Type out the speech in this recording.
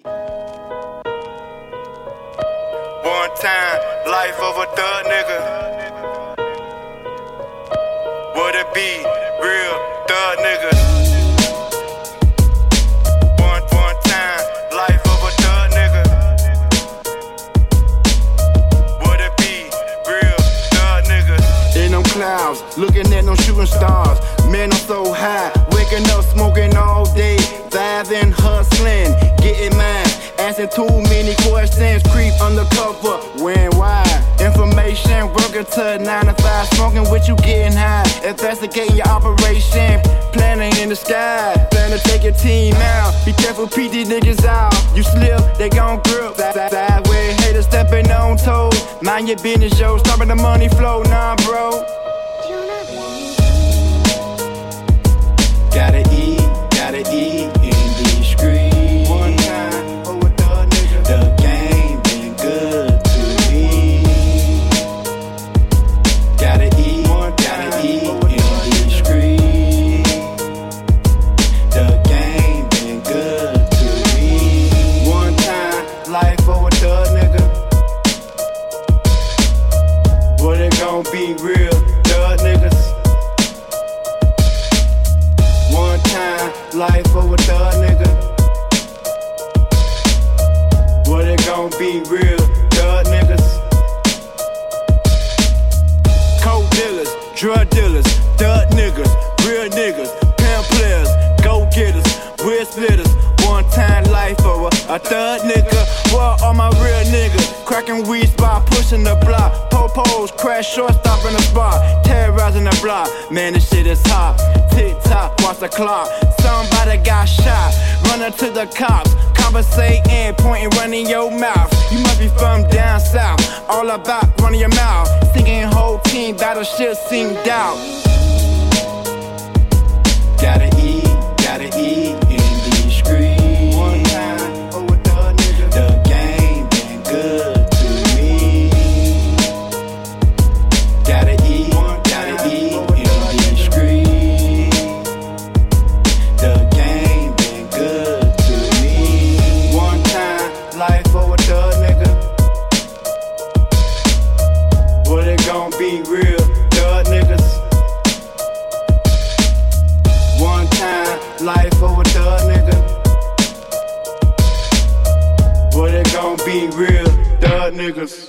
One time, life of a thug nigga. Would it be real thug nigga? One time, life of a thug nigga. Would it be real thug nigga? In them clouds, looking at them shooting stars. Man, I'm so high, waking up smoking all day, vibing, hustling, getting mine. Asking too many questions, creep undercover, when, why? Information, working to 9 to 5, smoking with you, getting high. Investigating your operation, planning in the sky. Plan to take your team out, be careful, peep these niggas out. You slip, they gon' grip. Sideways, haters stepping on toes. Mind your business, yo, stopping the money flow, nah, bro. Gotta eat in these streets. One time, oh, a thug nigga. The game been good to me. Gotta eat in these streets. The game been good to me. One time, life for a thug nigga. What it gon' be real, thug niggas? One time, life for a thug nigga. What it gon' be real, thug niggas? Coke dealers, drug dealers, thug niggas, real niggas, pimp players, go getters, wheel splitters. One time, life for a thug nigga. What all my real niggas? Cracking weed spot, pushing the block. Popos, crash short, stop in the spot. Terrorizing the block, man, this shit is hot. Tick-tock, watch the clock. Somebody got shot, running to the cops. Conversating, pointing, running your mouth. You must be from down south, all about running your mouth. Singing whole team, battle shit seemed out. Gotta eat in these streets. One time, oh, a thug nigga. The game been good to me. Gotta eat in these streets. The game been good to me. One time, life for a thug nigga. What it gon' be real, thug niggas? One time, life for a thug nigga. What it gon' be real, thug niggas?